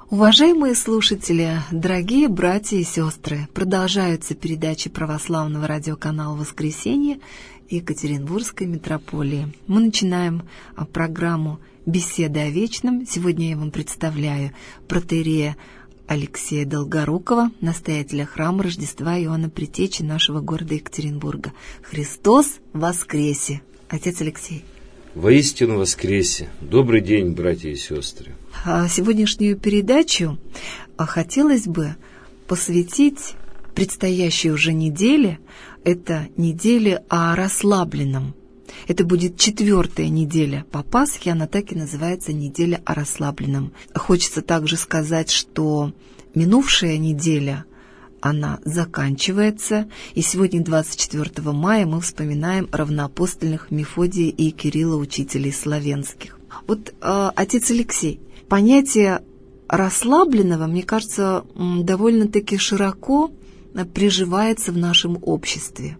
Уважаемые слушатели, дорогие братья и сестры, продолжаются передачи православного радиоканала «Воскресенье» Екатеринбургской митрополии. Мы начинаем программу «Беседы о вечном». Сегодня я вам представляю протоиерея Алексея Долгорукова, настоятеля храма Рождества Иоанна Предтечи нашего города Екатеринбурга. Христос воскресе! Отец Алексей. Воистину воскресе! Добрый день, братья и сестры! Сегодняшнюю передачу хотелось бы посвятить предстоящей уже неделе. Это неделя о расслабленном. Это будет 4-я неделя по Пасхе, она так и называется «Неделя о расслабленном». Хочется также сказать, что минувшая неделя, она заканчивается, и сегодня, 24 мая, мы вспоминаем равноапостольных Мефодия и Кирилла, учителей славянских. Вот, отец Алексей, понятие расслабленного, мне кажется, довольно-таки широко приживается в нашем обществе.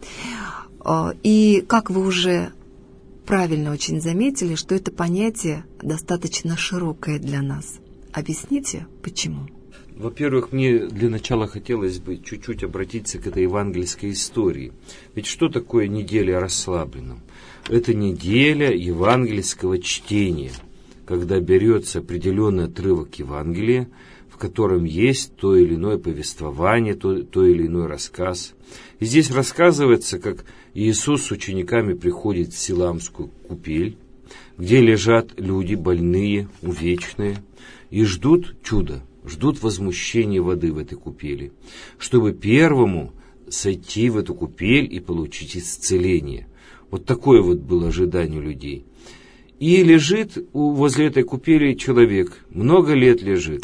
И, как вы уже правильно очень заметили, что это понятие достаточно широкое для нас. Объясните, почему? Во-первых, мне для начала хотелось бы чуть-чуть обратиться к этой евангельской истории. Ведь что такое неделя о расслабленном? Это неделя евангельского чтения, когда берется определенный отрывок Евангелия, в котором есть то или иное повествование, то или иной рассказ. И здесь рассказывается, как Иисус с учениками приходит в Силаамскую купель, где лежат люди больные, увечные, и ждут чуда, ждут возмущения воды в этой купели, чтобы первому сойти в эту купель и получить исцеление. Вот такое вот было ожидание людей. И лежит возле этой купели человек, много лет лежит.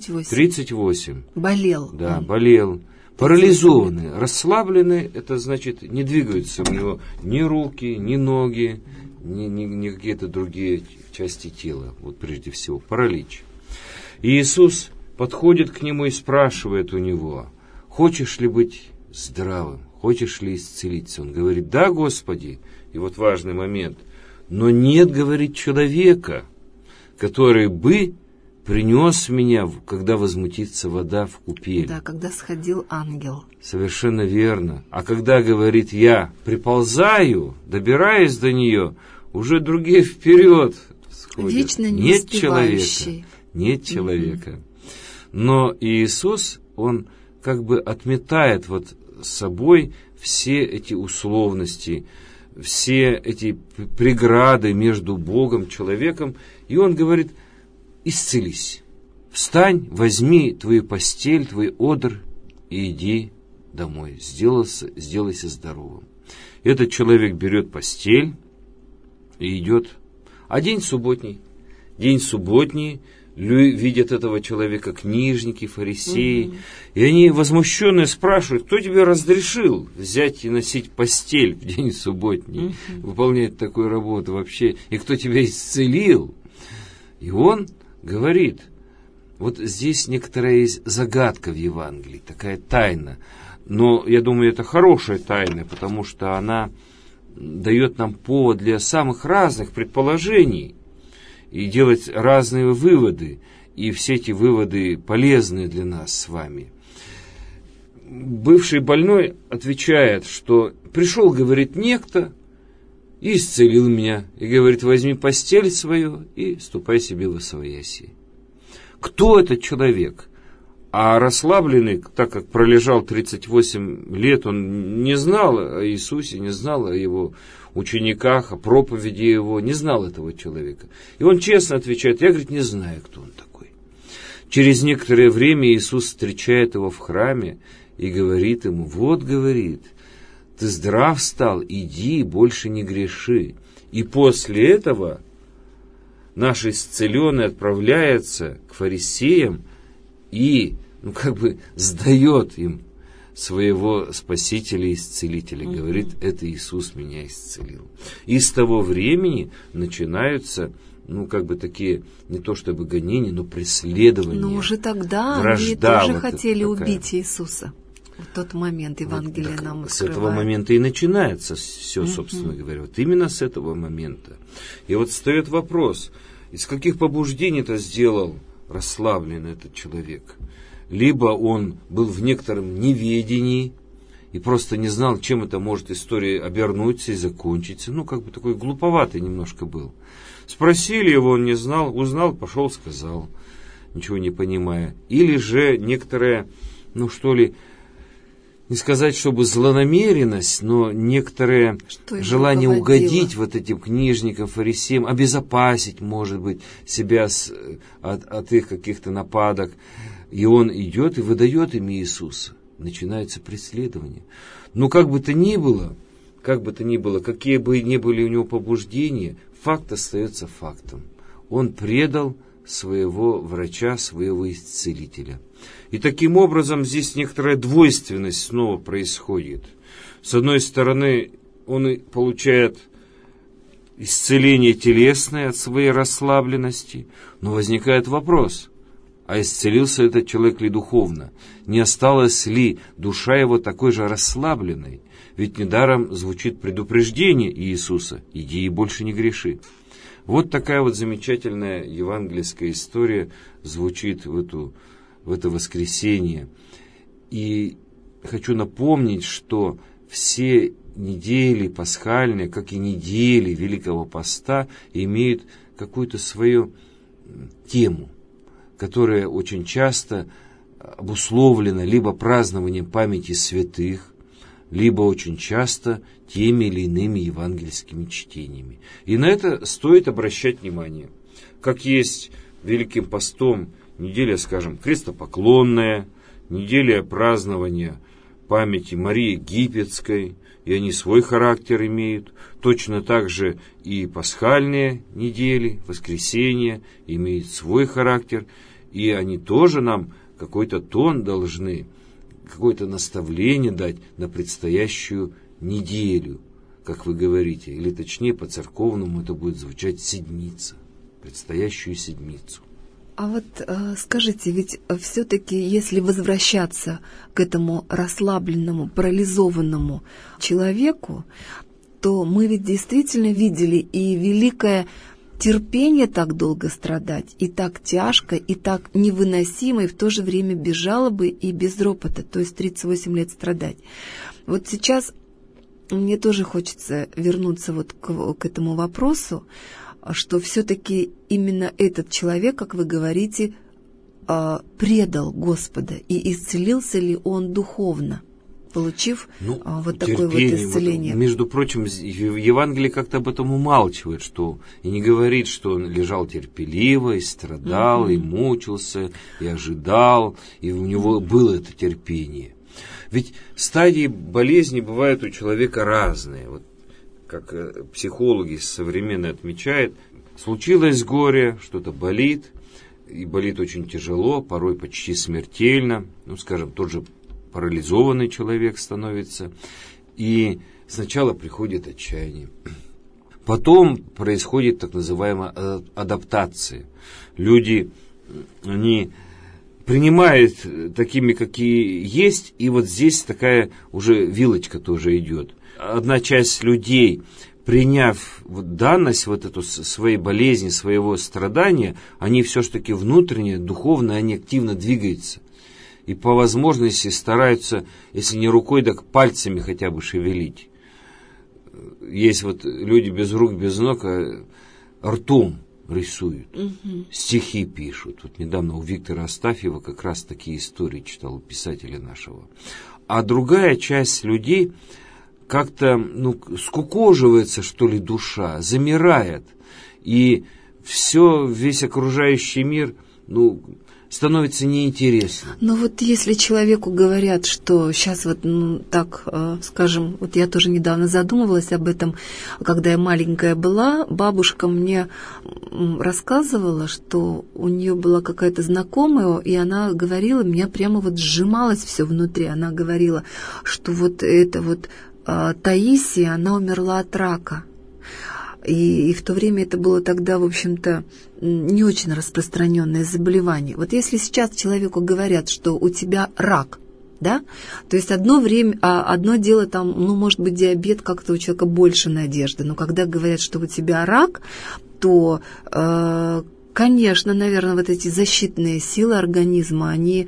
38. Болел. Да, болел. Парализованный, расслабленный, это значит, не двигаются у него ни руки, ни ноги, ни какие-то другие части тела, вот прежде всего, паралич. И Иисус подходит к нему и спрашивает у него: хочешь ли быть здравым, хочешь ли исцелиться? Он говорит: да, Господи. И вот важный момент: но нет, говорит, человека, который бы принес меня, когда возмутится вода в купель. Да, когда сходил ангел. Совершенно верно. А когда, говорит, я приползаю, добираюсь до нее, уже другие вперед сходят. Вечно не успевающий. Нет человека. Но Иисус, Он как бы отметает вот с собой все эти условности, все эти преграды между Богом и человеком, и Он говорит: исцелись, встань, возьми твою постель, твой одр и иди домой, сделайся здоровым. Этот человек берет постель и идет. А день субботний, видят этого человека книжники, фарисеи, и они возмущенные спрашивают: кто тебе разрешил взять и носить постель в день субботний, выполнять такую работу вообще, и кто тебя исцелил? И он говорит, вот здесь некоторая есть загадка в Евангелии, такая тайна, но я думаю, это хорошая тайна, потому что она дает нам повод для самых разных предположений и делать разные выводы, и все эти выводы полезны для нас с вами. Бывший больной отвечает, что пришел, говорит, некто и исцелил меня, и говорит: возьми постель свою и ступай себе восвояси. Кто этот человек? А расслабленный, так как пролежал 38 лет, он не знал о Иисусе, не знал о его учениках, о проповеди его, не знал этого человека. И он честно отвечает: я, говорит, не знаю, кто он такой. Через некоторое время Иисус встречает его в храме и говорит ему: вот, говорит, ты здрав стал, иди, больше не греши. И после этого наш исцеленный отправляется к фарисеям и сдает им своего Спасителя и Исцелителя. Говорит: это Иисус меня исцелил. И с того времени начинаются, такие, не то чтобы гонения, но преследования. Но уже тогда они тоже хотели убить Иисуса. В тот момент Евангелие нам открывает. С этого момента и начинается все, собственно говоря. Вот именно с этого момента. И вот встает вопрос: из каких побуждений это сделал расслаблен этот человек. Либо он был в некотором неведении и просто не знал, чем это может история обернуться и закончиться. Ну, как бы такой глуповатый немножко был. Спросили его, он не знал, узнал, пошел, сказал, ничего не понимая. Или же некоторая, ну что ли, не сказать, чтобы злонамеренность, но некоторое желание угодить вот этим книжникам, фарисеям, обезопасить, может быть, себя от их каких-то нападок. И он идет и выдает им Иисуса. Начинается преследование. Но как бы то ни было, какие бы ни были у него побуждения, факт остается фактом. Он предал своего врача, своего исцелителя. И таким образом здесь некоторая двойственность снова происходит. С одной стороны, он получает исцеление телесное от своей расслабленности, но возникает вопрос, а исцелился этот человек ли духовно? Не осталась ли душа его такой же расслабленной? Ведь недаром звучит предупреждение Иисуса: «Иди и больше не греши». Вот такая вот замечательная евангельская история звучит в это воскресенье. И хочу напомнить, что все недели пасхальные, как и недели Великого Поста, имеют какую-то свою тему, которая очень часто обусловлена либо празднованием памяти святых, либо очень часто теми или иными евангельскими чтениями. И на это стоит обращать внимание. Как есть Великим Постом неделя, скажем, крестопоклонная, неделя празднования памяти Марии Египетской, и они свой характер имеют. Точно так же и пасхальные недели, воскресенья имеют свой характер, и они тоже нам какой-то тон должны, какое-то наставление дать на предстоящую неделю, как вы говорите, или точнее по-церковному это будет звучать седмица, предстоящую седмицу. А вот скажите, ведь все-таки, если возвращаться к этому расслабленному, парализованному человеку, то мы ведь действительно видели и великое терпение так долго страдать, и так тяжко, и так невыносимо, и в то же время без жалобы и без ропота, то есть 38 лет страдать. Вот сейчас мне тоже хочется вернуться вот к этому вопросу, что все-таки именно этот человек, как вы говорите, предал Господа, и исцелился ли он духовно, получив вот такое вот исцеление. Между прочим, Евангелие как-то об этом умалчивает, что и не говорит, что он лежал терпеливо, и страдал, и мучился, и ожидал, и у него было это терпение. Ведь стадии болезни бывают у человека разные. Вот как психологи современные отмечают, случилось горе, что-то болит, и болит очень тяжело, порой почти смертельно, ну, скажем, тот же парализованный человек становится, и сначала приходит отчаяние. Потом происходит так называемая адаптация. Люди, они принимают такими, какие есть, и вот здесь такая уже вилочка тоже идет. Одна часть людей, приняв данность вот эту своей болезни, своего страдания, они все-таки внутренне, духовно, они активно двигаются. И по возможности стараются, если не рукой, так пальцами хотя бы шевелить. Есть вот люди без рук, без ног, ртом рисуют, стихи пишут. Вот недавно у Виктора Астафьева как раз такие истории читал, у писателя нашего. А другая часть людей как-то скукоживается, что ли, душа, замирает. И весь окружающий мир, становится неинтересно. Но вот если человеку говорят, что сейчас вот так, скажем, вот я тоже недавно задумывалась об этом, когда я маленькая была, бабушка мне рассказывала, что у нее была какая-то знакомая, и она говорила, меня прямо вот сжималось все внутри, она говорила, что вот это вот Таисия, она умерла от рака. И в то время это было тогда, в общем-то, не очень распространенное заболевание. Вот если сейчас человеку говорят, что у тебя рак, да, то есть одно дело там, может быть, диабет, как-то у человека больше надежды, но когда говорят, что у тебя рак, то Конечно, наверное, вот эти защитные силы организма, они,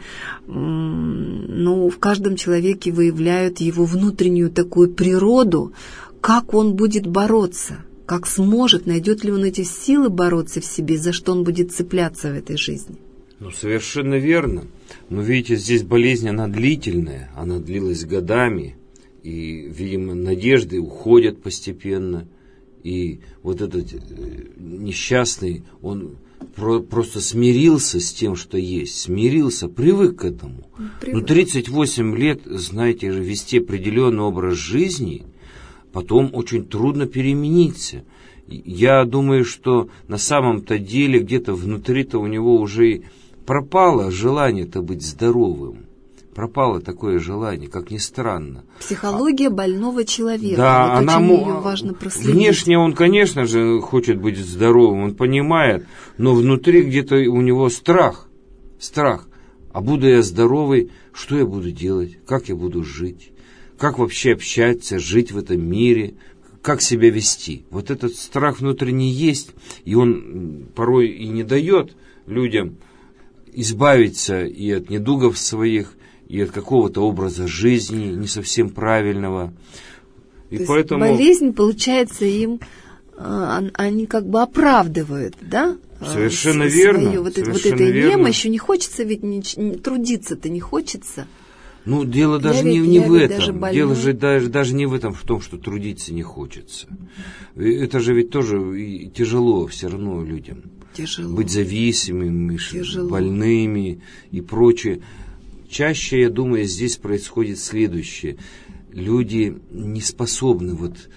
в каждом человеке выявляют его внутреннюю такую природу, как он будет бороться, как сможет, найдет ли он эти силы бороться в себе, за что он будет цепляться в этой жизни. Совершенно верно. Но видите, здесь болезнь, она длительная, она длилась годами, и, видимо, надежды уходят постепенно, и вот этот несчастный, он просто смирился с тем, что есть, смирился, привык к этому. 38 лет, знаете же, вести определенный образ жизни, потом очень трудно перемениться. Я думаю, что на самом-то деле где-то внутри-то у него уже пропало желание-то быть здоровым. Пропало такое желание, как ни странно. Психология больного человека. Да, вот очень ее важно проследить. Внешне он, конечно же, хочет быть здоровым, он понимает, но внутри где-то у него страх. Страх. А буду я здоровый, что я буду делать? Как я буду жить? Как вообще общаться, жить в этом мире? Как себя вести? Вот этот страх внутренний есть, и он порой и не дает людям избавиться и от недугов своих, и от какого-то образа жизни не совсем правильного. И то поэтому есть болезнь, получается, им они как бы оправдывают, да? Совершенно верно. Свою, вот этой немощью. Не хочется ведь трудиться-то не хочется. Дело даже не в этом. Дело же даже не в этом, в том, что трудиться не хочется. Это же ведь тоже и тяжело все равно людям. Тяжело. Быть зависимыми, больными и прочее. Чаще, я думаю, здесь происходит следующее. Люди не способны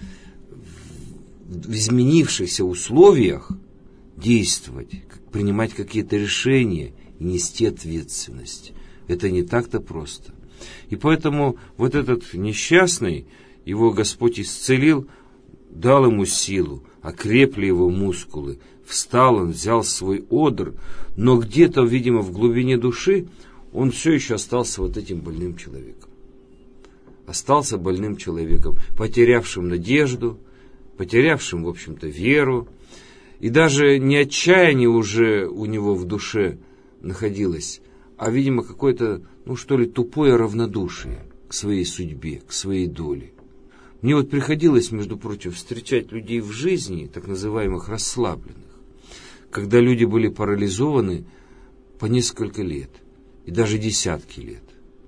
в изменившихся условиях действовать, принимать какие-то решения и нести ответственность. Это не так-то просто. И поэтому вот этот несчастный, его Господь исцелил, дал ему силу, окрепли его мускулы, встал он, взял свой одр, но где-то, видимо, в глубине души он все еще остался вот этим больным человеком. Остался больным человеком, потерявшим надежду, потерявшим, в общем-то, веру. И даже не отчаяние уже у него в душе находилось, а, видимо, какое-то, тупое равнодушие к своей судьбе, к своей доле. Мне приходилось, между прочим, встречать людей в жизни, так называемых расслабленных, когда люди были парализованы по несколько лет, и даже десятки лет.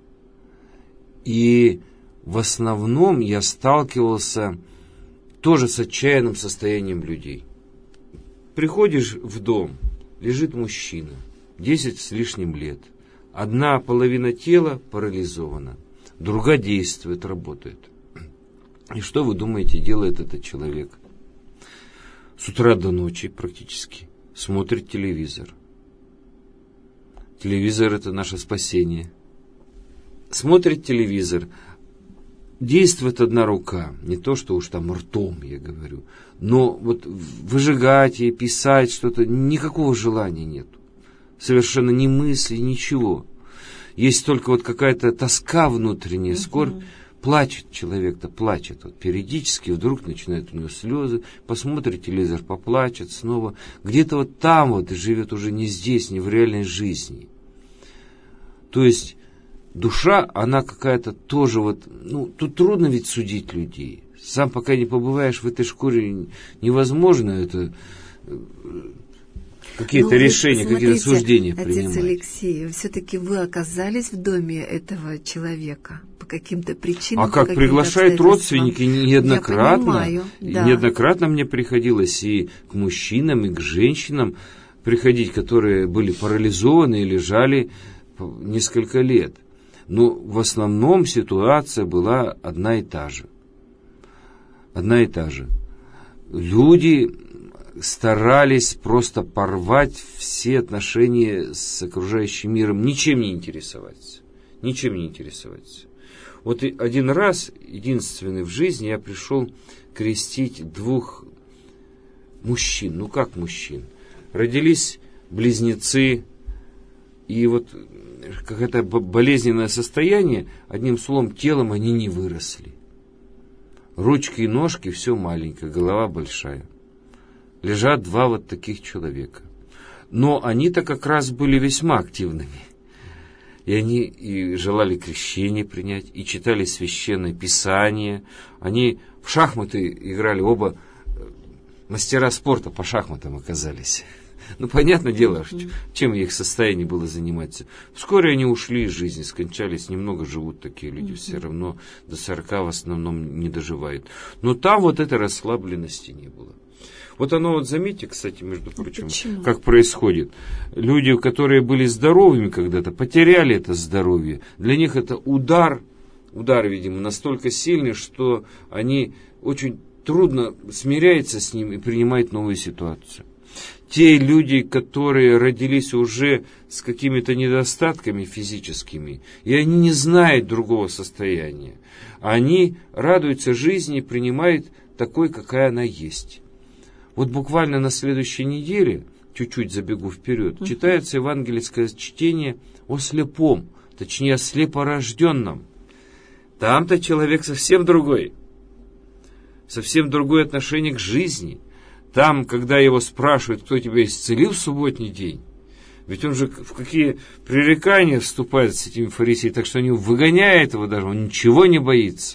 И в основном я сталкивался тоже с отчаянным состоянием людей. Приходишь в дом, лежит мужчина, 10 с лишним лет. Одна половина тела парализована, другая действует, работает. И что вы думаете, делает этот человек? С утра до ночи практически смотрит телевизор. Телевизор — это наше спасение. Смотрит телевизор. Действует одна рука, не то, что уж там ртом, я говорю, но выжигать и писать что-то, никакого желания нет. Совершенно ни мысли, ничего. Есть только какая-то тоска внутренняя, скорбь. Плачет человек-то, плачет. Периодически вдруг начинают у него слезы, посмотрит телевизор, поплачет снова. Где-то там живет уже не здесь, не в реальной жизни. То есть душа, она какая-то тоже тут трудно ведь судить людей. Сам пока не побываешь в этой шкуре, невозможно это какие-то решения, какие-то суждения принимать. Отец Алексей, все-таки вы оказались в доме этого человека по каким-то причинам. А как приглашают родственники неоднократно. Я понимаю, да. Неоднократно мне приходилось и к мужчинам, и к женщинам приходить, которые были парализованы и лежали несколько лет. Но в основном ситуация была одна и та же. Одна и та же. Люди старались просто порвать все отношения с окружающим миром, ничем не интересоваться. Ничем не интересоваться. Один раз, единственный в жизни, я пришел крестить 2 мужчин. Как мужчин? Родились близнецы, и какое-то болезненное состояние, одним словом, телом они не выросли. Ручки и ножки все маленькое, голова большая. Лежат 2 таких человека. Но они-то как раз были весьма активными. И они и желали крещение принять, и читали священное писание. Они в шахматы играли, оба мастера спорта по шахматам оказались. Ну, понятное дело, чем их состояние было заниматься. Вскоре они ушли из жизни, скончались. Немного живут такие люди, все равно до 40 в основном не доживают. Но там вот этой расслабленности не было. Вот оно, вот заметьте, кстати, между прочим, как происходит. Люди, которые были здоровыми когда-то, потеряли это здоровье. Для них это удар, видимо, настолько сильный, что они очень трудно смиряются с ним и принимают новую ситуацию. Те люди, которые родились уже с какими-то недостатками физическими, и они не знают другого состояния, они радуются жизни и принимают такой, какая она есть. Вот буквально на следующей неделе, чуть-чуть забегу вперед, читается евангельское чтение о слепом, точнее о слепорожденном. Там-то человек совсем другое отношение к жизни. Там, когда его спрашивают, кто тебя исцелил в субботний день, ведь он же в какие пререкания вступает с этими фарисеями, так что они выгоняют его даже, он ничего не боится.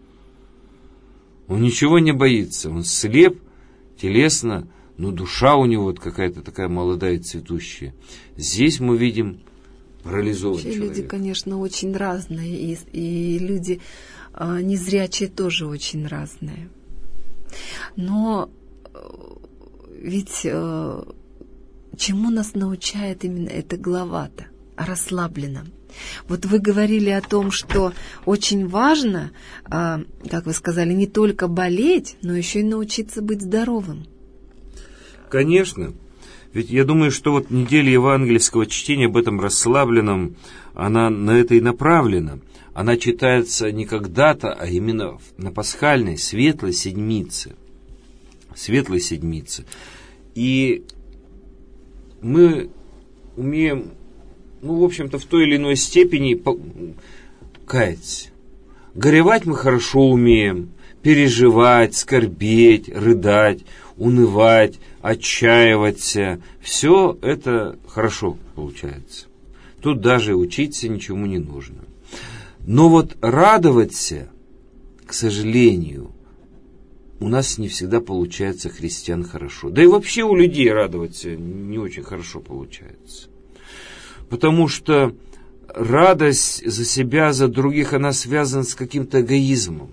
Он слеп телесно, но душа у него вот какая-то такая молодая, цветущая. Здесь мы видим парализованный человек. Люди, конечно, очень разные, и люди незрячие тоже очень разные. Но ведь чему нас научает именно эта глава-то? О расслабленном. Вот вы говорили о том, что очень важно, как вы сказали, не только болеть, но еще и научиться быть здоровым. Конечно. Ведь я думаю, что вот неделя евангельского чтения об этом расслабленном, она на это и направлена. Она читается не когда-то, а именно на пасхальной, светлой седмице. И мы умеем, в общем-то, в той или иной степени каяться. Горевать мы хорошо умеем, переживать, скорбеть, рыдать, унывать, отчаиваться. Все это хорошо получается. Тут даже учиться ничему не нужно. Но вот радоваться, к сожалению, у нас не всегда получается, христиан, хорошо. Да и вообще у людей радоваться не очень хорошо получается. Потому что радость за себя, за других, она связана с каким-то эгоизмом.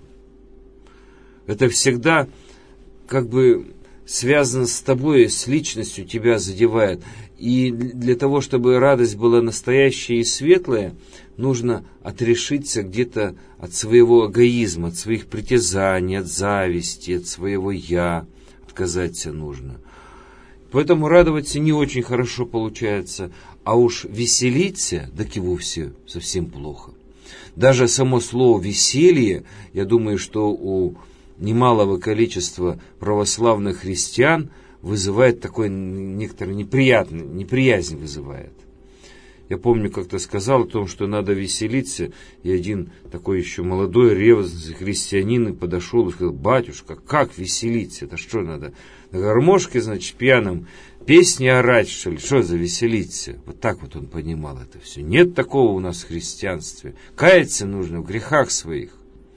Это всегда как бы связано с тобой, с личностью тебя задевает. И для того, чтобы радость была настоящая и светлая, нужно отрешиться где-то от своего эгоизма, от своих притязаний, от зависти, от своего «я». Отказаться нужно. Поэтому радоваться не очень хорошо получается, а уж веселиться, так и вовсе совсем плохо. Даже само слово «веселье», я думаю, что у немалого количества православных христиан вызывает такой некоторый неприязнь вызывает. Я помню, как-то сказал о том, что надо веселиться, и один такой еще молодой, ревностный христианин подошел и сказал: «Батюшка, как веселиться? Это что надо? На гармошке, значит, пьяным песни орать, что ли? Что за веселиться?» Вот так вот он понимал это все. Нет такого у нас в христианстве. Каяться нужно в грехах своих.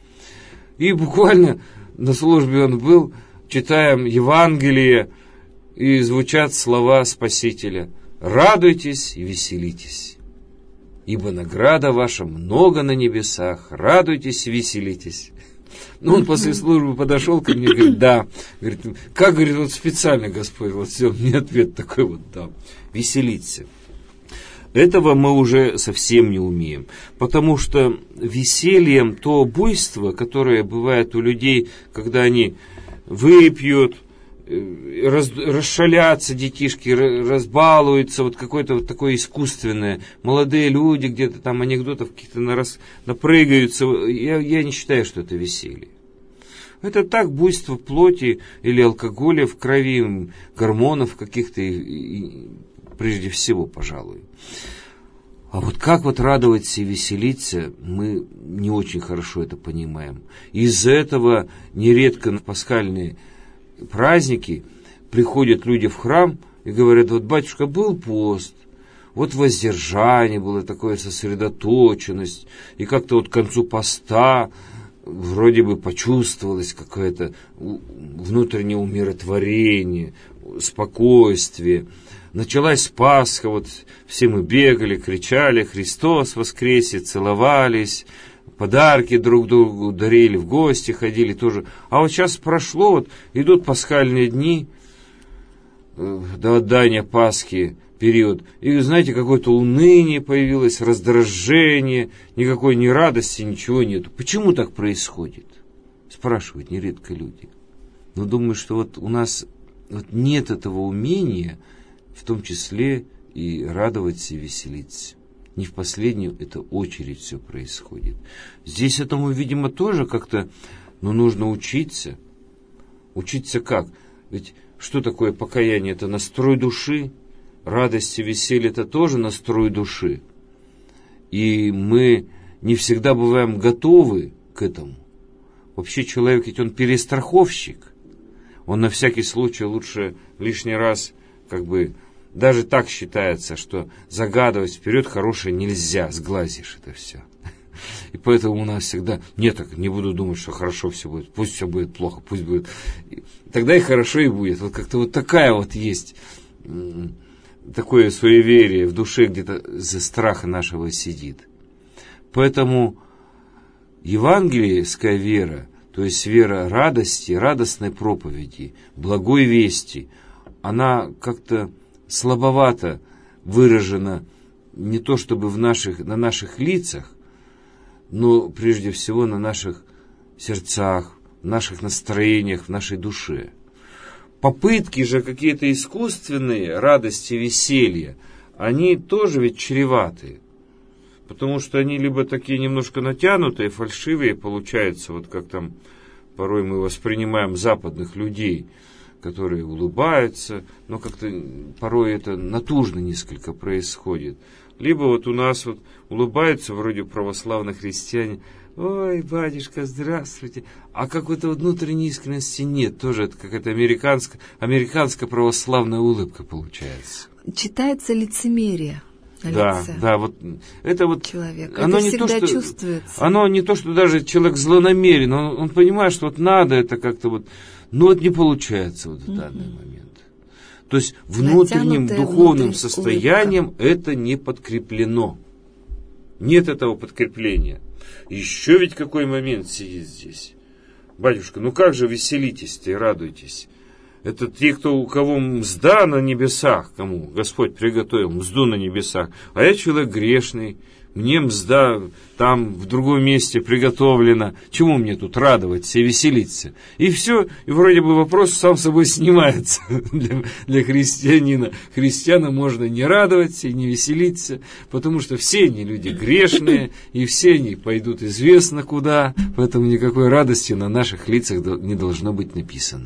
И буквально на службе он был, читаем Евангелие, и звучат слова Спасителя: «Радуйтесь и веселитесь, ибо награда ваша много на небесах, радуйтесь и веселитесь». Ну, он после службы подошел ко мне и говорит: «Да». Говорит: «Как, говорит, вот специально Господь, вот все, мне ответ такой вот дал. Веселиться». Этого мы уже совсем не умеем, потому что весельем то буйство, которое бывает у людей, когда они выпьют, расшалятся детишки, разбалуются, вот какое-то вот такое искусственное. Молодые люди где-то там анекдотов каких-то напрыгаются. Я не считаю, что это веселье. Это так, буйство плоти или алкоголя в крови, гормонов каких-то, прежде всего, пожалуй. А вот как вот радоваться и веселиться, мы не очень хорошо это понимаем. Из-за этого нередко на пасхальные праздники приходят люди в храм и говорят, вот, батюшка, был пост, вот воздержание было, такое сосредоточенность, и как-то вот к концу поста вроде бы почувствовалось какое-то внутреннее умиротворение, спокойствие. Началась Пасха, вот все мы бегали, кричали «Христос воскресе!», целовались, подарки друг другу дарили, в гости ходили тоже. А вот сейчас прошло, вот идут пасхальные дни, до отдания Пасхи период, и, знаете, какое-то уныние появилось, раздражение, никакой ни радости, ничего нету. Почему так происходит? Спрашивают нередко люди. Но думаю, что вот у нас вот нет этого умения, в том числе и радоваться и веселиться. Не в последнюю это очередь все происходит. Здесь этому, видимо, тоже как-то, нужно учиться. Учиться как? Ведь что такое покаяние? Это настрой души. Радость и веселье – это тоже настрой души. И мы не всегда бываем готовы к этому. Вообще человек, ведь он перестраховщик. Он на всякий случай лучше лишний раз, даже так считается, что загадывать вперед хорошее нельзя, сглазишь это все. И поэтому у нас всегда, так не буду думать, что хорошо все будет, пусть все будет плохо, пусть будет. Тогда и хорошо и будет. Вот как-то вот такая вот есть, такое суеверие в душе где-то за страха нашего сидит. Поэтому евангельская вера, то есть вера радости, радостной проповеди, благой вести, она как-то слабовато выражена не то чтобы на наших лицах, но прежде всего на наших сердцах, в наших настроениях, в нашей душе. Попытки же какие-то искусственные радости, веселья, они тоже ведь чреваты. Потому что они либо такие немножко натянутые, фальшивые получаются, вот как там порой мы воспринимаем западных людей, которые улыбаются, но как-то порой это натужно несколько происходит. Либо вот у нас вот улыбаются вроде православных христиане, ой, батюшка, здравствуйте, а какой-то внутренней искренности нет, тоже это какая-то американская православная улыбка получается. Читается лицемерие. Да, вот это вот человека. Оно это не всегда то, что, чувствуется. Оно не то, что даже человек злонамерен, он понимает, что вот надо это как-то вот, но вот не получается вот в данный момент. То есть внутренним духовным состоянием улыбка. Это не подкреплено. Нет этого подкрепления. Еще ведь какой момент сидит здесь. Батюшка, как же веселитесь-то и радуйтесь. Это те, у кого мзда на небесах, кому Господь приготовил мзду на небесах. А я человек грешный, мне мзда там в другом месте приготовлена. Чему мне тут радоваться и веселиться? И все, и вроде бы вопрос сам собой снимается для христианина. Христиана можно не радоваться и не веселиться, потому что все они люди грешные, и все они пойдут известно куда, поэтому никакой радости на наших лицах не должно быть написано.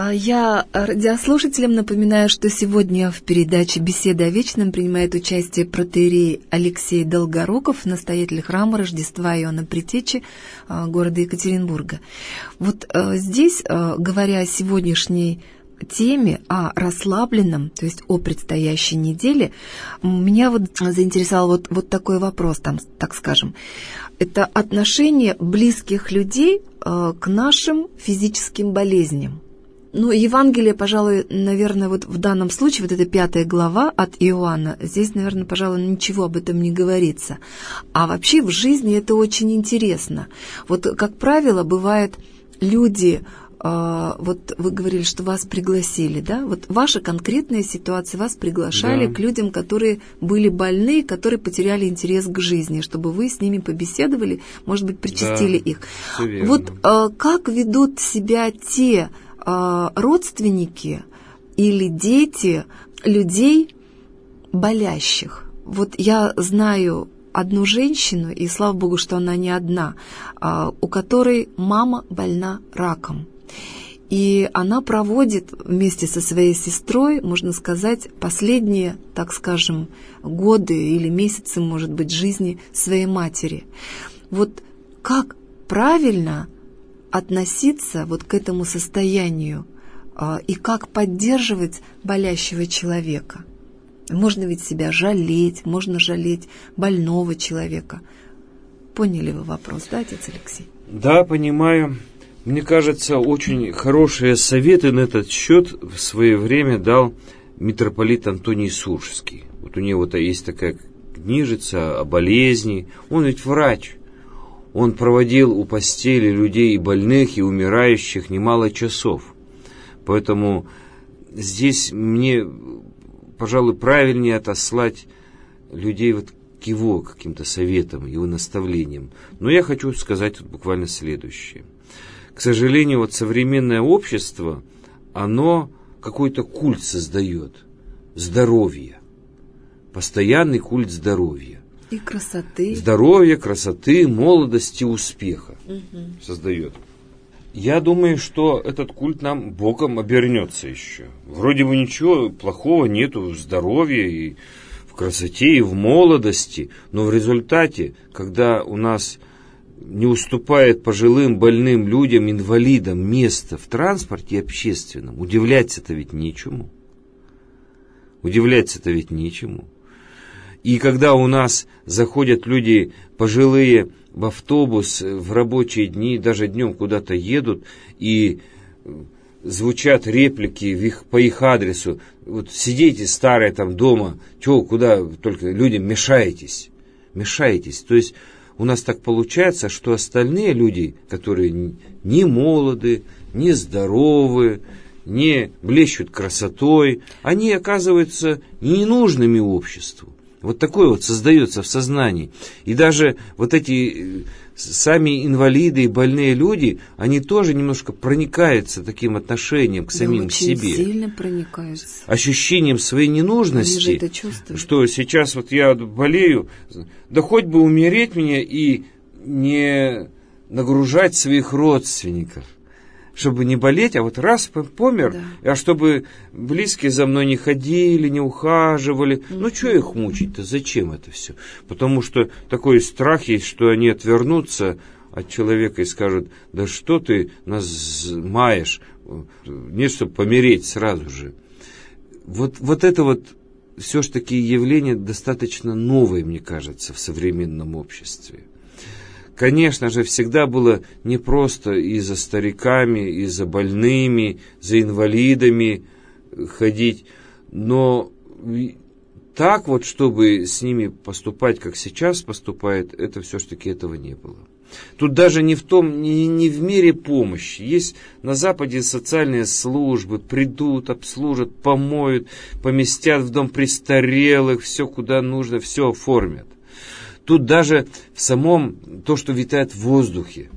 Я радиослушателям напоминаю, что сегодня в передаче «Беседа о вечном» принимает участие протоиерей Алексей Долгоруков, настоятель храма Рождества Иоанна Предтечи города Екатеринбурга. Вот здесь, говоря о сегодняшней теме, о расслабленном, то есть о предстоящей неделе, меня заинтересовал вот такой вопрос, так скажем. Это отношение близких людей к нашим физическим болезням. Евангелие, пожалуй, наверное, вот в данном случае, вот эта 5 глава от Иоанна, здесь, наверное, пожалуй, ничего об этом не говорится. А вообще в жизни это очень интересно. Вот, как правило, бывает, люди, вот вы говорили, что вас пригласили, да? Вот ваша конкретная ситуация, вас приглашали к людям, которые были больны, которые потеряли интерес к жизни, чтобы вы с ними побеседовали, может быть, причастили их. Вот как ведут себя те родственники или дети людей болящих? Вот я знаю одну женщину, и слава Богу, что она не одна, у которой мама больна раком. И она проводит вместе со своей сестрой, можно сказать, последние, так скажем, годы или месяцы, может быть, жизни своей матери. Вот как правильно относиться вот к этому состоянию и как поддерживать болящего человека. Можно ведь себя жалеть, можно жалеть больного человека. Поняли вы вопрос, да, отец Алексей? Да, понимаю. Мне кажется, очень хорошие советы на этот счет в свое время дал митрополит Антоний Суржский. Вот у него-то есть такая книжица о болезни. Он ведь врач. Он проводил у постели людей и больных, и умирающих немало часов. Поэтому здесь мне, пожалуй, правильнее отослать людей вот к его каким-то советам, его наставлениям. Но я хочу сказать тут буквально следующее. К сожалению, вот современное общество, оно какой-то культ создает. Здоровья. Постоянный культ здоровья. И красоты. Здоровья, красоты, молодости, успеха создает. Я думаю, что этот культ нам боком обернется еще. Вроде бы ничего плохого нету в здоровье и в красоте, и в молодости. Но в результате, когда у нас не уступает пожилым больным людям, инвалидам место в транспорте общественном, удивляться-то ведь нечему. Удивляться-то ведь нечему. И когда у нас заходят люди пожилые в автобус в рабочие дни, даже днем куда-то едут, и звучат реплики по их адресу, вот сидите старые там дома, чего, куда только людям мешаетесь. То есть у нас так получается, что остальные люди, которые не молоды, не здоровы, не блещут красотой, они оказываются ненужными обществу. Вот такое вот создается в сознании. И даже вот эти сами инвалиды и больные люди, они тоже немножко проникаются таким отношением к самим очень себе. Сильно проникаются. Ощущением своей ненужности, Они же это чувствуют. что сейчас вот я болею, да хоть бы умереть мне и не нагружать своих родственников. Чтобы не болеть, а вот раз помер, да. А чтобы близкие за мной не ходили, не ухаживали. Ну, что их мучить-то? Зачем это все? Потому что такой страх есть, что они отвернутся от человека и скажут, да что ты нас маешь? Нет, чтобы помереть сразу же. Вот это вот все ж таки явление достаточно новое, мне кажется, в современном обществе. Конечно же, всегда было непросто и за стариками, и за больными, за инвалидами ходить, но так вот, чтобы с ними поступать, как сейчас поступает, это все-таки этого не было. Тут даже не в мере помощи. Есть на Западе социальные службы, придут, обслужат, помоют, поместят в дом престарелых, все куда нужно, все оформят. Тут даже в самом то, что витает в воздухе,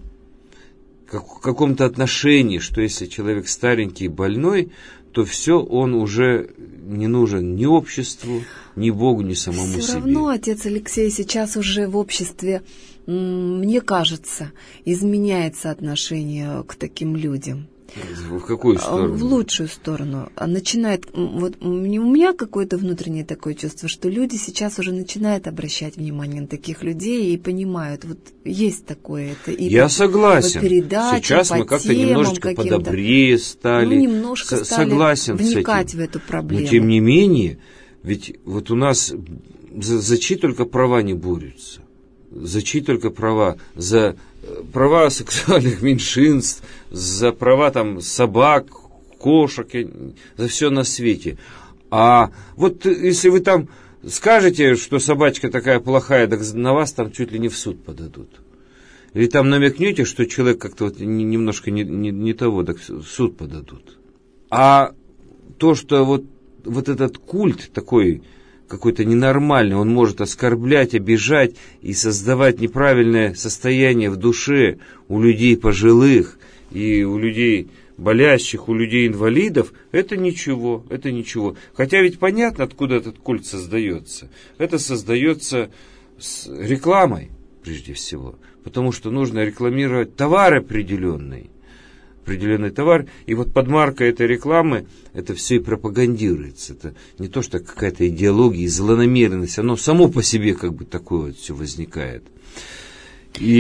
в каком-то отношении, что если человек старенький и больной, то все, он уже не нужен ни обществу, ни Богу, ни самому себе. Все равно, отец Алексей, сейчас уже в обществе, мне кажется, изменяется отношение к таким людям. В какую сторону? В лучшую сторону. Начинает, вот у меня какое-то внутреннее такое чувство, что люди сейчас уже начинают обращать внимание на таких людей и понимают, вот есть такое. Это и я согласен. По передачам, сейчас мы как-то немножечко подобрее стали. Немножко стали вникать в эту проблему. Но тем не менее, ведь вот у нас за чьи только права не борются. За чьи только права? За права сексуальных меньшинств, за права там собак, кошек, за все на свете. А вот если вы там скажете, что собачка такая плохая, так на вас там чуть ли не в суд подадут. Или там намекнете, что человек как-то вот немножко не того, так в суд подадут. А то, что вот этот культ такой какой-то ненормальный, он может оскорблять, обижать и создавать неправильное состояние в душе у людей пожилых и у людей болящих, у людей инвалидов, это ничего. Хотя ведь понятно, откуда этот культ создается. Это создается с рекламой, прежде всего, потому что нужно рекламировать товар определенный товар, и вот под маркой этой рекламы это все и пропагандируется. Это не то, что какая-то идеология и злонамеренность, оно само по себе как бы такое вот все возникает. И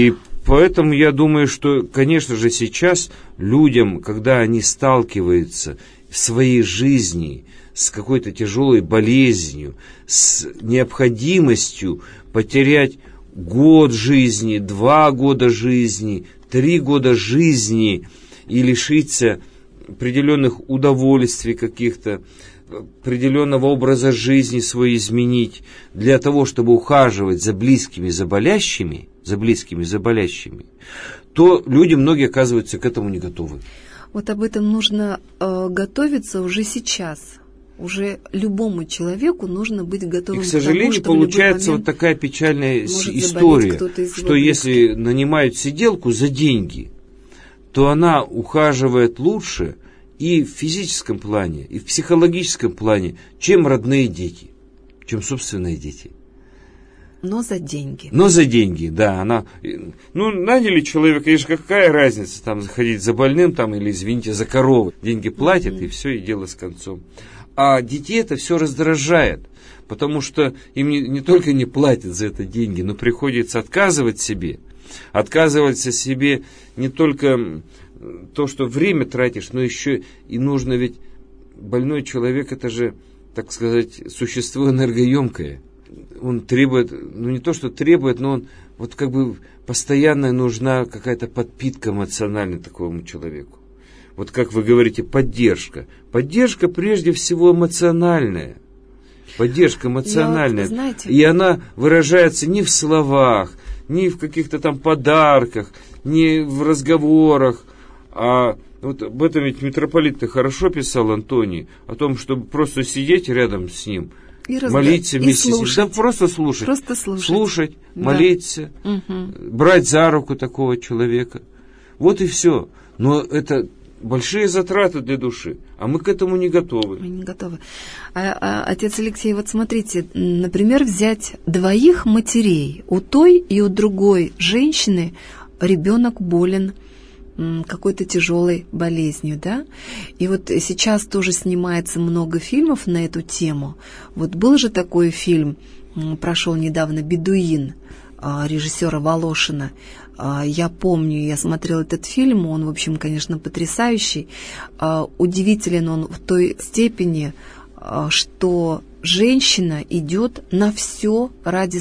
Поэтому я думаю, что, конечно же, сейчас людям, когда они сталкиваются в своей жизни с какой-то тяжелой болезнью, с необходимостью потерять год жизни, 2 года жизни, 3 года жизни и лишиться определенных удовольствий каких-то, определенного образа жизни свой изменить для того, чтобы ухаживать за близкими заболящими, то люди многие оказываются к этому не готовы. Вот об этом нужно готовиться уже сейчас. Уже любому человеку нужно быть готовым. И, к сожалению, получается вот такая печальная история, что если нанимают сиделку за деньги, то она ухаживает лучше и в физическом плане, и в психологическом плане, чем родные дети, чем собственные дети. Но за деньги. Но за деньги, да. Наняли человека, и же какая разница, там, заходить за больным, там, или, извините, за коровой. Деньги платят, и все, и дело с концом. А детей это все раздражает, потому что им не только не платят за это деньги, но приходится отказывать себе. Отказываться себе не только то, что время тратишь, но еще и нужно, ведь больной человек, это же, так сказать, существо энергоемкое. Он требует, не то, что требует, но он вот как бы постоянно нужна какая-то подпитка эмоциональная такому человеку. Вот как вы говорите, поддержка. Поддержка прежде всего эмоциональная. Поддержка эмоциональная. Знаете, и она выражается не в словах, не в каких-то там подарках, не в разговорах. А вот об этом ведь митрополит-то хорошо писал Антоний, о том, чтобы просто сидеть рядом с ним, молиться вместе с ним. Да, просто слушать. Просто слушать. Слушать, да. молиться, брать за руку такого человека. Вот и все. Но это большие затраты для души, а мы к этому не готовы. Мы не готовы. Отец Алексей, вот смотрите, например, взять 2 матерей. У той и у другой женщины ребенок болен какой-то тяжелой болезнью, да? И вот сейчас тоже снимается много фильмов на эту тему. Вот был же такой фильм, прошел недавно, «Бедуин», режиссера Волошина. Я помню, я смотрела этот фильм, он, в общем, конечно, потрясающий. Удивителен он в той степени, что женщина идет на все ради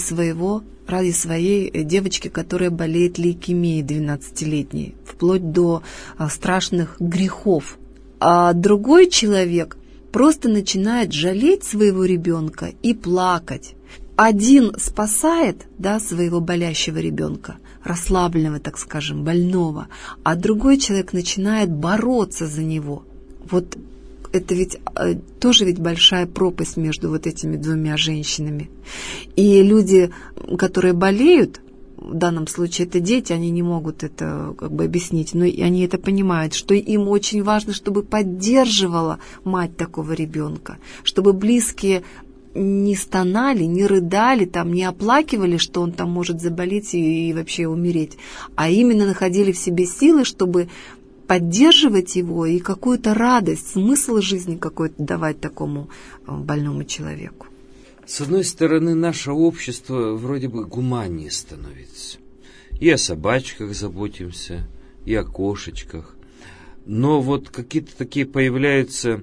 своей девочки, которая болеет лейкемией 12-летней, вплоть до страшных грехов. А другой человек просто начинает жалеть своего ребенка и плакать. Один спасает, да, своего болящего ребенка, расслабленного, так скажем, больного, а другой человек начинает бороться за него. Вот это ведь тоже ведь большая пропасть между вот этими 2 женщинами. И люди, которые болеют, в данном случае это дети, они не могут это как бы объяснить, но они это понимают, что им очень важно, чтобы поддерживала мать такого ребенка, чтобы близкие не стонали, не рыдали, там, не оплакивали, что он там может заболеть и вообще умереть, а именно находили в себе силы, чтобы поддерживать его и какую-то радость, смысл жизни какой-то давать такому больному человеку. С одной стороны, наше общество вроде бы гуманнее становится. И о собачках заботимся, и о кошечках. Но вот какие-то такие появляются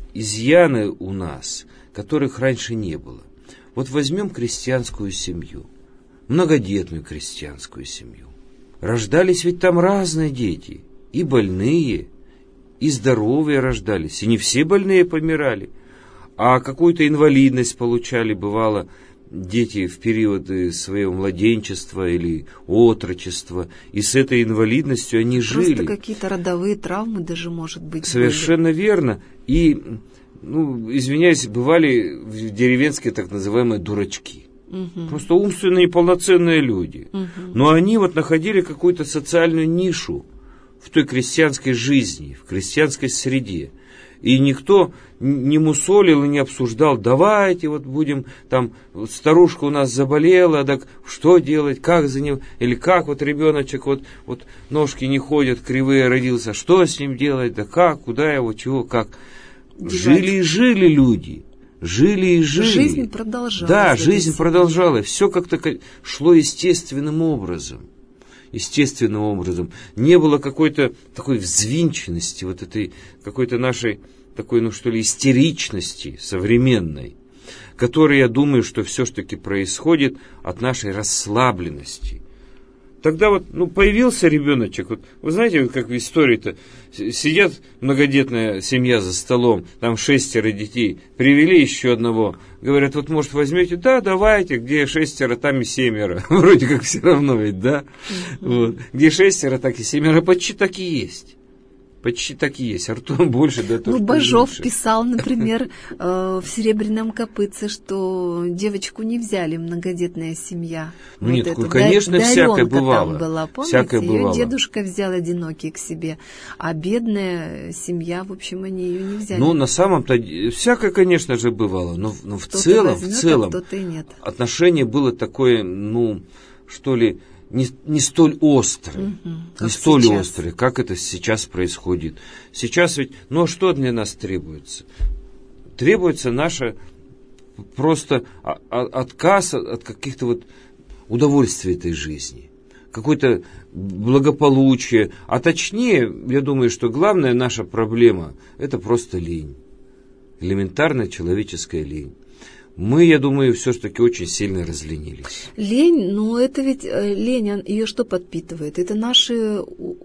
изъяны у нас, которых раньше не было. Вот возьмем крестьянскую семью, многодетную крестьянскую семью. Рождались ведь там разные дети, и больные, и здоровые рождались, и не все больные помирали, а какую-то инвалидность получали, бывало, дети в периоды своего младенчества или отрочества, и с этой инвалидностью они жили. Просто какие-то родовые травмы даже, может быть, совершенно были. Верно. И, извиняюсь, бывали деревенские так называемые дурачки. Просто умственно неполноценные люди. Но они вот находили какую-то социальную нишу в той крестьянской жизни, в крестьянской среде. И никто не мусолил и не обсуждал, давайте вот будем, там, старушка у нас заболела, так что делать, как за ним, или как вот ребеночек, вот ножки не ходят, кривые родился, что с ним делать, да как, куда его, чего, как. Жили и жили люди. Жили и жили. Жизнь продолжалась. Да, жизнь продолжалась. Все как-то шло естественным образом. естественным образом. Не было какой-то такой взвинченности, вот этой какой-то нашей такой, ну что ли, истеричности современной, которая, я думаю, что все-таки происходит от нашей расслабленности. Тогда вот, ну, появился ребеночек, вот, вы знаете, как в истории-то, сидят многодетная семья за столом, там 6 детей, привели еще одного, говорят, вот, может, возьмете, да, давайте, где 6, там и 7, вроде как все равно ведь, да, вот. Где 6, так и 7, почти так и есть. Почти так и есть. Артур больше, да, то, ну, Бажов писал, например, в «Серебряном копытце», что девочку не взяли, многодетная семья. Ну, вот нет, конечно, всякое бывало. Там была, помните? Всякое бывало. Ее дедушка взял одинокий к себе, а бедная семья, в общем, они ее не взяли. Ну, на самом-то, всякое, конечно же, бывало, но в целом, кто-то и нет. Отношение было такое, ну, что ли, не столь острый, не столь острый, как это сейчас происходит. Сейчас ведь, ну а что для нас требуется? Требуется наше просто отказ от каких-то вот удовольствий этой жизни, какое-то благополучие, а точнее, я думаю, что главная наша проблема – это просто лень, элементарная человеческая лень. Мы, я думаю, все-таки очень сильно разленились. Лень, ну это ведь лень, ее что подпитывает? Это наши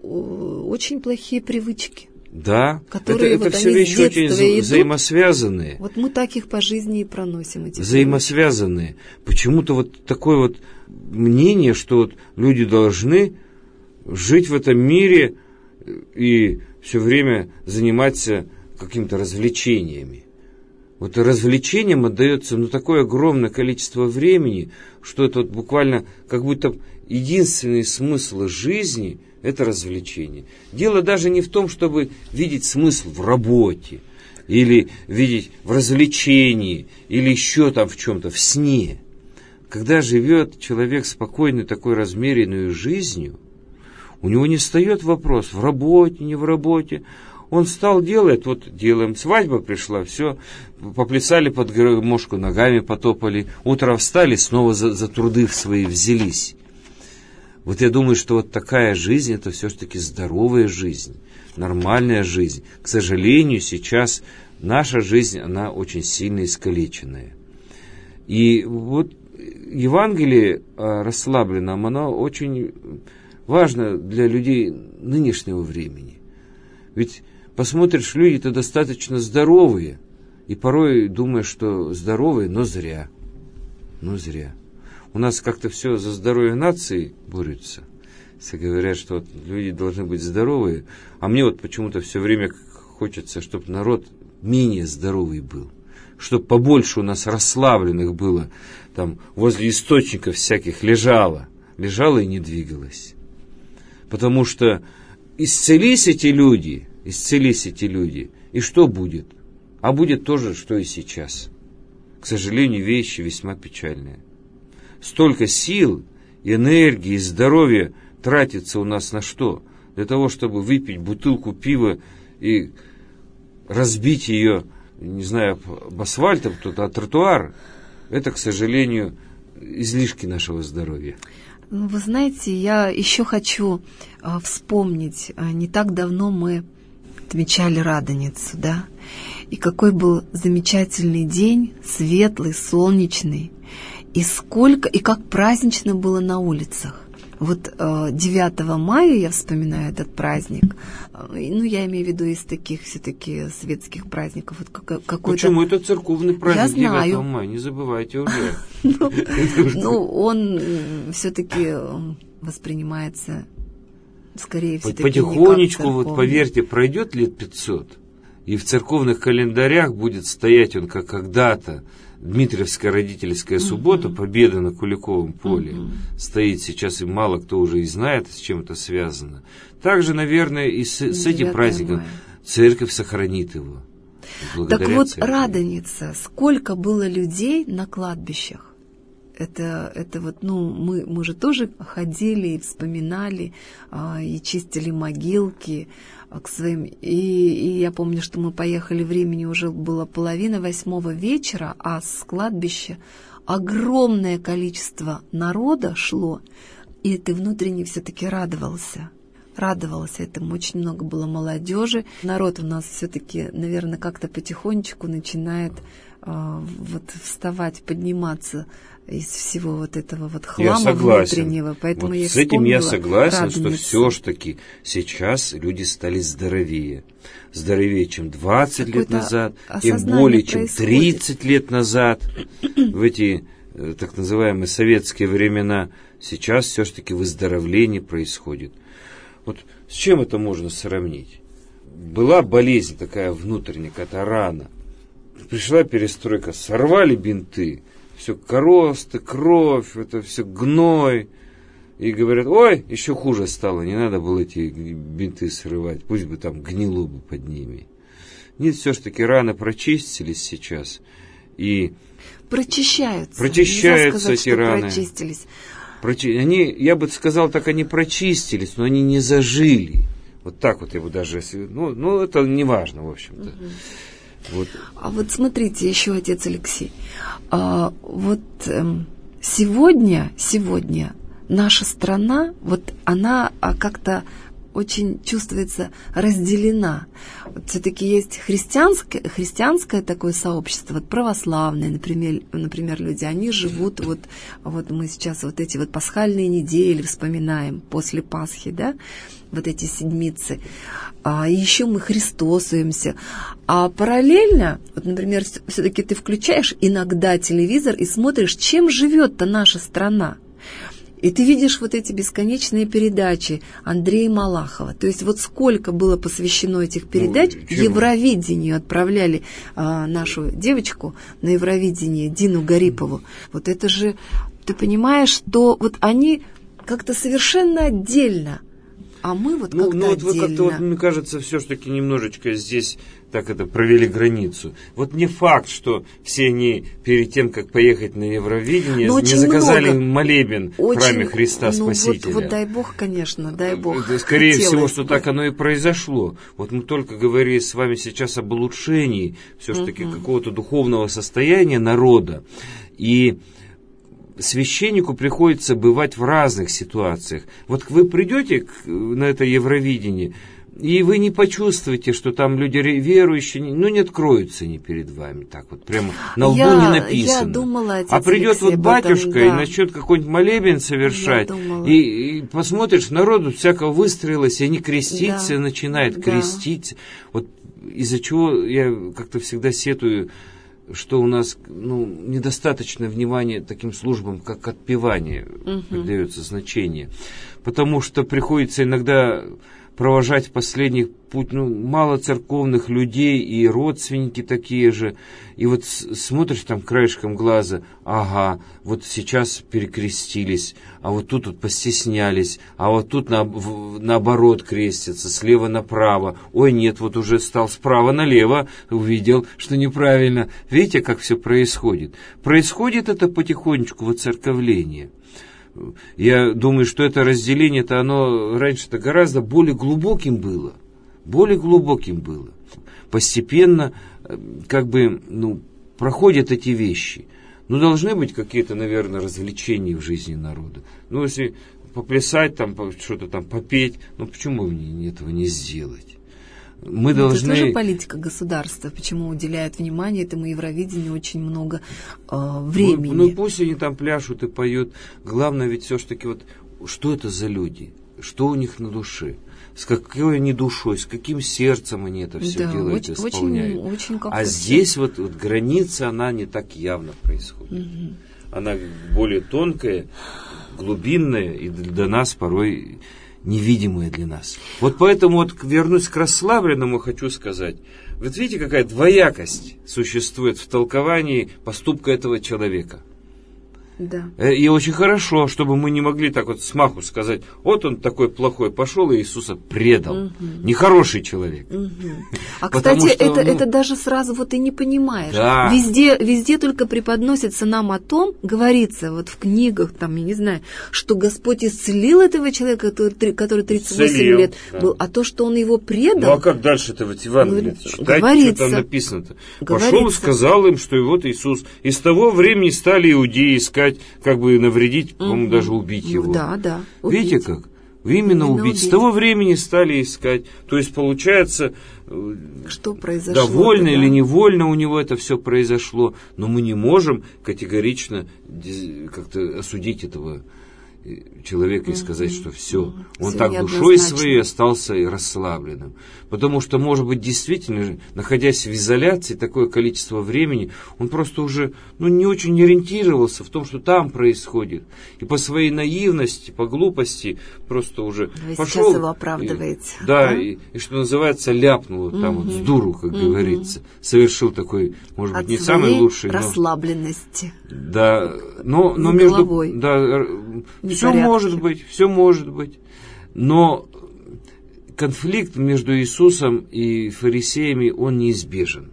очень плохие привычки. Да, которые это все вещи очень взаимосвязанные. Вот мы так их по жизни и проносим. Эти взаимосвязанные. Почему-то вот такое вот мнение, что вот люди должны жить в этом мире и все время заниматься какими-то развлечениями. Вот развлечениям отдается, ну, такое огромное количество времени, что это вот буквально как будто единственный смысл жизни – это развлечение. Дело даже не в том, чтобы видеть смысл в работе, или видеть в развлечении, или еще там в чем-то, в сне. Когда живет человек спокойной такой размеренной жизнью, у него не встает вопрос в работе, не в работе. Он встал, делает, вот делаем, свадьба пришла, все, поплясали под гармошку, ногами потопали, утром встали, снова за труды свои взялись. Вот я думаю, что вот такая жизнь, это все-таки здоровая жизнь, нормальная жизнь. К сожалению, сейчас наша жизнь, она очень сильно искалеченная. И вот Евангелие о расслабленном, оно очень важно для людей нынешнего времени. Ведь посмотришь, люди-то достаточно здоровые, и порой думаешь, что здоровые, но зря. Но зря. У нас как-то все за здоровье нации борются. Все говорят, что вот люди должны быть здоровые, а мне вот почему-то все время хочется, чтобы народ менее здоровый был. Чтобы побольше у нас расслабленных было, там возле источников всяких лежало и не двигалось. Потому что исцелись эти люди, и что будет? А будет то же, что и сейчас. К сожалению, вещи весьма печальные. Столько сил, энергии, здоровья тратится у нас на что? Для того, чтобы выпить бутылку пива и разбить ее, не знаю, об асфальт, а тротуар. Это, к сожалению, излишки нашего здоровья. Ну, вы знаете, я еще хочу вспомнить, не так давно мы отмечали Радоницу, да, и какой был замечательный день, светлый, солнечный, и как празднично было на улицах. Вот 9 мая я вспоминаю этот праздник. Ну, я имею в виду из таких все-таки светских праздников. Вот какой-то... Почему это церковный праздник 9 мая? Не забывайте уже. Ну, он все-таки воспринимается скорее всего. Потихонечку, вот поверьте, пройдет лет 500, и в церковных календарях будет стоять он, как когда-то, Дмитриевская родительская суббота, победа на Куликовом поле, стоит сейчас, и мало кто уже и знает, с чем это связано. Также, наверное, и с этим праздником церковь сохранит его. Так вот, церкви. Радоница, сколько было людей на кладбищах? Это вот, ну, мы же тоже ходили и вспоминали, и чистили могилки к своим. И я помню, что мы поехали, времени уже было 7:30 вечера, а с кладбища огромное количество народа шло. и ты внутренне все-таки радовался этому. Очень много было молодежи. Народ у нас все-таки, наверное, как-то потихонечку начинает вот вставать, подниматься из всего вот этого вот хлама внутреннего. Поэтому вот я с этим я согласен, Радоницу. что все-таки сейчас люди стали здоровее. Здоровее, чем 20 лет назад, тем более, чем 30 лет назад. В эти так называемые советские времена сейчас все-таки выздоровление происходит. Вот с чем это можно сравнить? Была болезнь такая внутренняя, какая-то рана. Пришла перестройка, сорвали бинты, все коросты, кровь, это все гной. И говорят, ой, еще хуже стало, не надо было эти бинты срывать, пусть бы там гнило бы под ними. Нет, все-таки раны прочистились сейчас. И прочищаются эти раны. Прочистились. Они, я бы сказал, так они прочистились, но они не зажили. Вот так вот я бы даже... Ну это не важно, в общем-то. Вот. А вот смотрите, еще, отец Алексей. Сегодня наша страна, вот она как-то очень чувствуется разделена. Вот все-таки есть христианское такое сообщество, вот православные, например, люди, они живут, вот мы сейчас вот эти вот пасхальные недели вспоминаем после Пасхи, да, вот эти седмицы. И еще мы христосуемся. А параллельно, вот, например, все-таки ты включаешь иногда телевизор и смотришь, чем живет-то наша страна. И ты видишь вот эти бесконечные передачи Андрея Малахова. То есть вот сколько было посвящено этих передач. Евровидению отправляли нашу девочку на Евровидение, Дину Гарипову. Вот это же, ты понимаешь, что вот они как-то совершенно отдельно. А мы вот как-то вот вы отдельно. как-то, вот, мне кажется, все-таки немножечко здесь так это провели границу. Вот не факт, что все они перед тем, как поехать на Евровидение, не заказали молебен в храме Христа Спасителя. Вот дай Бог, конечно, дай Бог. Скорее всего, что так оно и произошло. Вот мы только говорили с вами сейчас об улучшении все-таки какого-то духовного состояния народа. И священнику приходится бывать в разных ситуациях. Вот вы придете на это Евровидение, и вы не почувствуете, что там люди верующие, не откроются они перед вами. Так вот, прямо на лбу не написано. Я думала, а придет вот батюшка и начнет какой-нибудь молебен совершать, и посмотришь, народу всякого выстроилось, и они креститься начинают, креститься. Вот из-за чего я как-то всегда сетую, что у нас недостаточно внимания таким службам, как отпевание, придается значение. Потому что приходится иногда провожать в последний путь мало церковных людей и родственники такие же. И вот смотришь там краешком глаза, ага, вот сейчас перекрестились, а вот тут вот постеснялись, а вот тут наоборот крестятся, слева направо. Ой, нет, вот уже стал справа налево, увидел, что неправильно. Видите, как все происходит? Происходит это потихонечку воцерковление. Я думаю, что это разделение-то оно раньше-то гораздо более глубоким было. Постепенно проходят эти вещи. Должны быть какие-то, наверное, развлечения в жизни народа. Если поплясать, что-то там попеть, почему этого не сделать? Мы должны... Это тоже политика государства, почему уделяет внимание этому Евровидению очень много времени. Пусть они там пляшут и поют. Главное ведь все-таки что это за люди, что у них на душе, с какой они душой, с каким сердцем они это все делают, исполняют. Очень здесь вот граница, она не так явно происходит. Она более тонкая, глубинная и для нас порой невидимые для нас. Вот поэтому вернусь к расслабленному, хочу сказать. Вот видите, какая двоякость существует в толковании поступка этого человека. Да. И очень хорошо, чтобы мы не могли так вот смаху сказать, вот он такой плохой пошел и Иисуса предал. Нехороший человек. А кстати, это даже сразу и не понимаешь. Да. Везде только преподносится нам о том, говорится в книгах, я не знаю, что Господь исцелил этого человека, который 38 лет был, а то, что он его предал. А как дальше-то в Евангелии читать, что там написано-то? Пошел и сказал им, что вот Иисус. И с того времени стали иудеи искать искать, как бы навредить, по-моему, даже убить его. Да. Видите как? Именно убить. С того времени стали искать. То есть, получается, что произошло, довольно или невольно у него это все произошло, но мы не можем категорично как-то осудить этого человека и сказать, что все, он всё так душой своей остался и расслабленным. Потому что, может быть, действительно, находясь в изоляции такое количество времени, он просто уже не очень ориентировался в том, что там происходит. И по своей наивности, по глупости просто уже Вы пошел. Сейчас его оправдываете. И что называется, ляпнул там вот с дуру, как говорится. Совершил такой, может быть, не самый лучший. Расслабленности. Да, но с между... головой. Да, все может быть. Но конфликт между Иисусом и фарисеями, он неизбежен.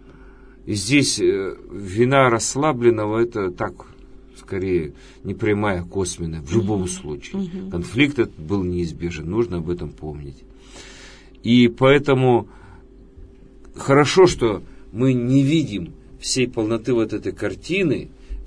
И здесь вина расслабленного, это так, скорее, не прямая, косвенная, в любом случае. Конфликт этот был неизбежен, нужно об этом помнить. И поэтому хорошо, что мы не видим всей полноты вот этой картины,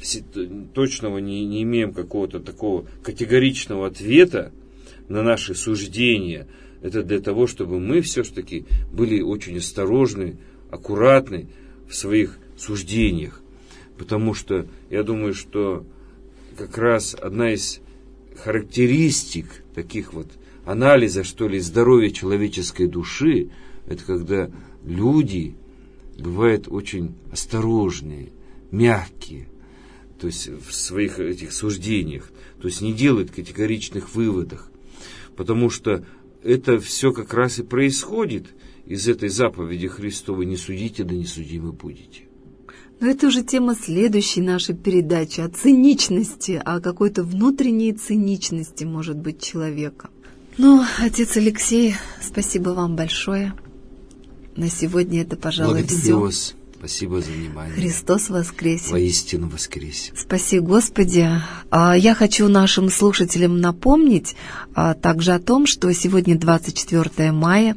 точного не имеем какого-то такого категоричного ответа на наши суждения. Это для того, чтобы мы все-таки были очень осторожны, аккуратны в своих суждениях. Потому что я думаю, что как раз одна из характеристик таких вот анализа, что ли, здоровья человеческой души, это когда люди бывают очень осторожные, мягкие, то есть в своих этих суждениях, то есть не делают категоричных выводов, потому что это все как раз и происходит из этой заповеди Христовой: «Не судите, да не судимы будете». Но это уже тема следующей нашей передачи, о циничности, о какой-то внутренней циничности, может быть, человека. Отец Алексей, спасибо вам большое. На сегодня это, пожалуй, Благодарю все. вас. Спасибо за внимание. Христос воскресе. Воистину воскресе. Спаси Господи. Я хочу нашим слушателям напомнить также о том, что сегодня 24 мая,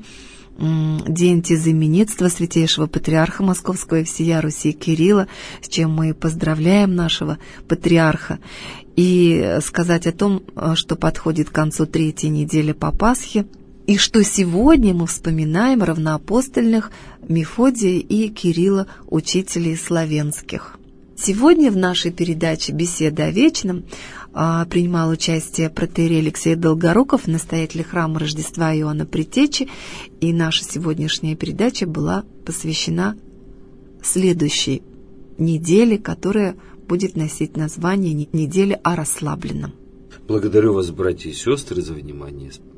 день тезаименитства святейшего патриарха Московского и всея Руси Кирилла, с чем мы поздравляем нашего патриарха. И сказать о том, что подходит к концу 3-я неделя по Пасхе, и что сегодня мы вспоминаем равноапостольных Мефодия и Кирилла, учителей славянских. Сегодня в нашей передаче «Беседа о вечном» принимал участие протоиерей Алексей Долгоруков, настоятель храма Рождества Иоанна Предтечи, и наша сегодняшняя передача была посвящена следующей неделе, которая будет носить название «Неделя о расслабленном». Благодарю вас, братья и сестры, за внимание.